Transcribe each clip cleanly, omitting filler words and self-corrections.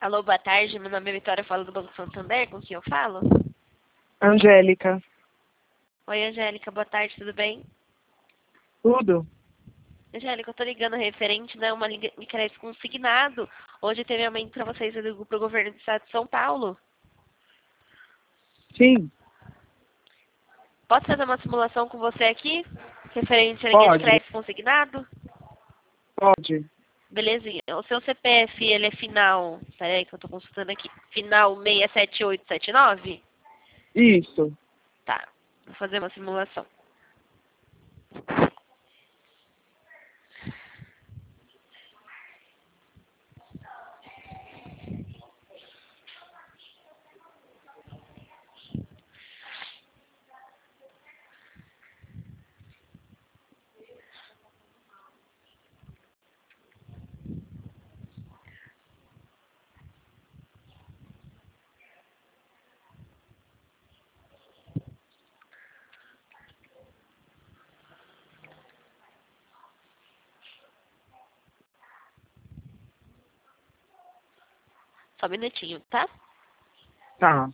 Alô, boa tarde. Meu nome é Vitória, eu falo do Banco Santander. Com quem eu falo? Angélica. Oi, Angélica. Boa tarde, tudo bem? Tudo? Angélica, eu tô ligando referente, né, uma linha de crédito consignado. Hoje teve aumento para vocês pro governo do estado de São Paulo. Sim, Posso fazer uma simulação com você aqui? Referente à linha de pode, crédito consignado? pode. Belezinha. O seu CPF, ele é final... Peraí que eu tô consultando aqui. Final 67879? Isso. Tá. Vou fazer uma simulação. Só um minutinho, tá? Tá.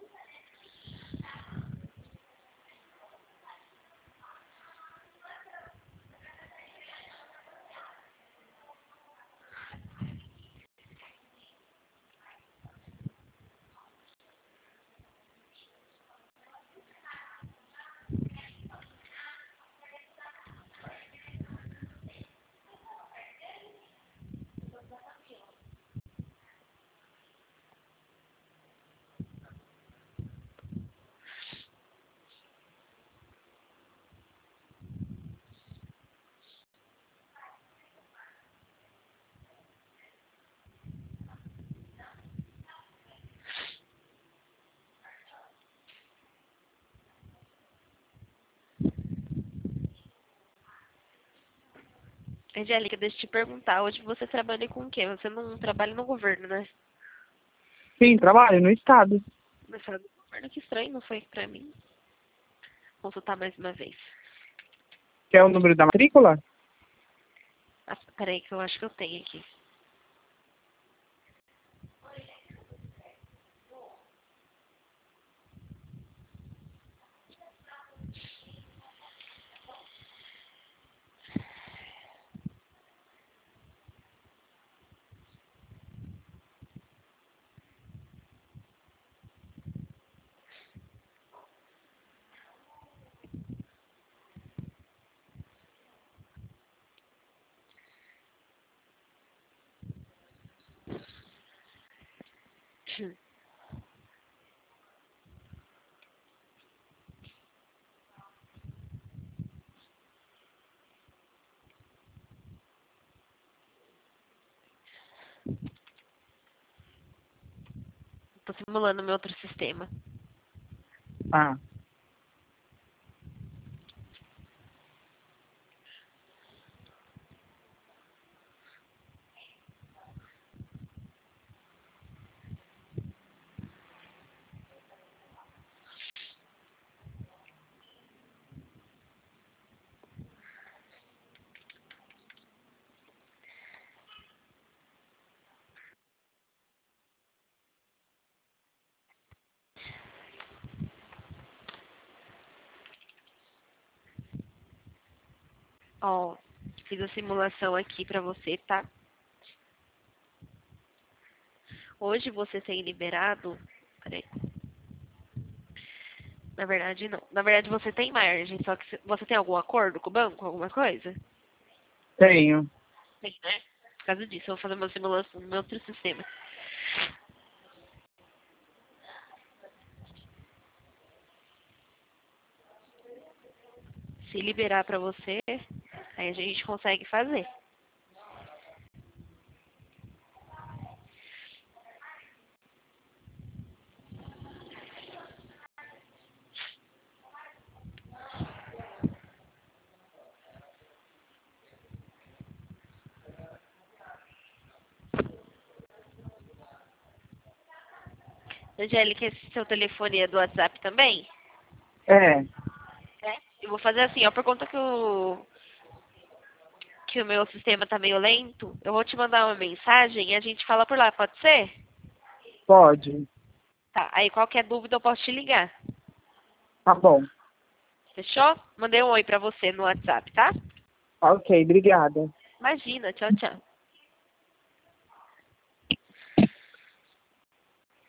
Angélica, deixa eu te perguntar. Hoje você trabalha com o quê? Você não trabalha no governo, né? Sim, trabalho no estado. Mas fala do governo, que estranho, não foi pra mim. Consultar mais uma vez. Quer o número da matrícula? Ah, peraí que eu acho que eu tenho aqui. Tô simulando meu outro sistema. Ah, Ó, fiz a simulação aqui pra você, tá? Hoje você tem liberado... Peraí. Na verdade, não. Na verdade, você tem margem, só que você tem algum acordo com o banco, alguma coisa? tenho. Tem, né? Por causa disso, eu vou fazer uma simulação no meu outro sistema. Se liberar pra você, aí a gente consegue fazer. Angélica, esse seu telefone é do WhatsApp também? É, É. Eu vou fazer assim, ó, por conta que o meu sistema tá meio lento, eu vou te mandar uma mensagem e a gente fala por lá, pode ser? Pode. Tá, aí qualquer dúvida eu posso te ligar. Tá bom. Fechou? Mandei um oi pra você no WhatsApp, tá? Ok, obrigada. Imagina, tchau, tchau.